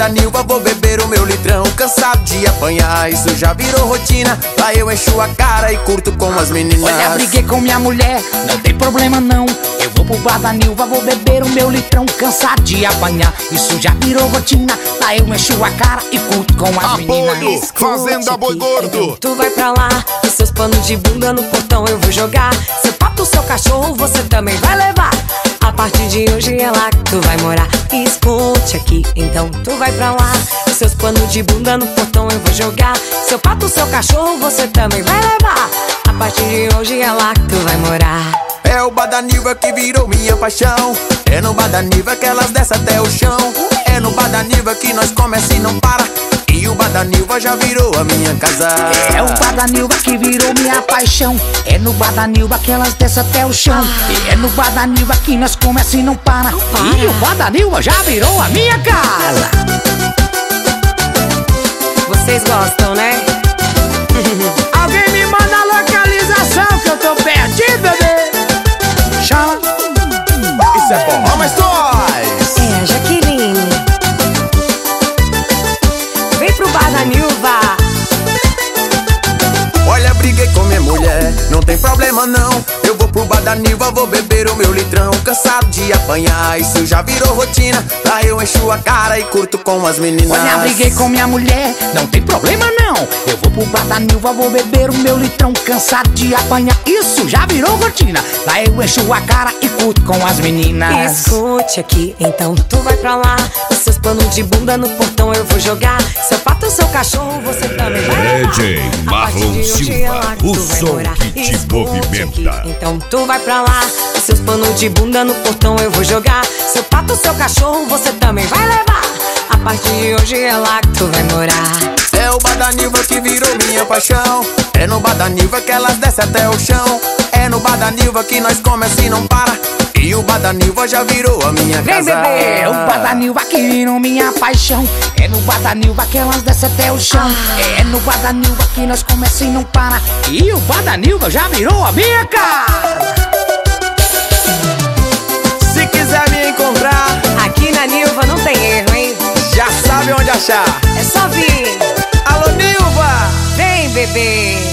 da Nilva, vou beber o meu litrão. Cansado de apanhar, isso já virou rotina. Lá eu encho a cara e curto com as meninas. Olha, briguei com minha mulher, não tem problema não. Eu vou pro bar da Nilva, vou beber o meu litrão. Cansado de apanhar, isso já virou rotina. Lá eu encho a cara e curto com as meninas. Fazenda Boi Gordo. Tu vai pra lá, e seus panos de bunda no portão eu vou jogar. Seu pato, seu cachorro, você também vai levar. A partir de hoje é lá que tu vai morar. Escute aqui, então tu vai pra lá. Os seus panos de bunda no portão eu vou jogar. Seu pato, seu cachorro, você também vai levar. A partir de hoje é lá que tu vai morar. É o bar da Nilva que virou minha paixão. É no bar da Nilva que elas descem até o chão. É no bar da Nilva que nós começa e não para. E o bar da Nilva já virou a minha casa. É o bar da Nilva que virou minha paixão. É no bar da Nilva que elas descem até o chão. É no bar da Nilva que nós começa e não para. E o bar da Nilva já virou a minha casa. Vocês gostam, né? Alguém me manda a localização que eu tô perdido, bebê. Chama. Isso é bom, mas nós. É a Jaqueline. Vem pro bar da Nilva. Olha, briguei com minha mulher, não tem problema não. Eu vou pro bar da Nilva, vou beber o meu litrão. Cansado de apanhar, isso já virou rotina. Lá eu encho a cara e curto com as meninas. Olha, briguei com minha mulher, não tem problema não. Eu vou pro bar da Nilva, vou beber o meu litrão. Cansado de apanhar, isso já virou rotina. Lá eu encho a cara e curto com as meninas. Escute aqui, então tu vai pra lá. Os seus panos de bunda no portão eu vou jogar. Seu pato, seu cachorro, você também vai levar. DJ Marlon Silva, o som que te movimenta. Aqui, então tu vai pra lá. Os seus panos de bunda no portão eu vou jogar. Seu pato, seu cachorro, você também vai levar. A partir de hoje é lá que tu vai morar. É o bar da Nilva que virou minha paixão. É no bar da Nilva que elas descem até o chão. É no bar da Nilva que nós começa e não para. E o bar da Nilva já virou a minha Vem, casa. bebê, é o bar da Nilva que virou minha paixão. É no bar da Nilva que elas descem até o chão. É no bar da Nilva que nós começa e não para. E o bar da Nilva já virou a minha casa. Se quiser me encontrar, Aqui na Nilva não tem erro, hein? já sabe onde achar. É só vir. Alô, Nilva! Vem, bebê.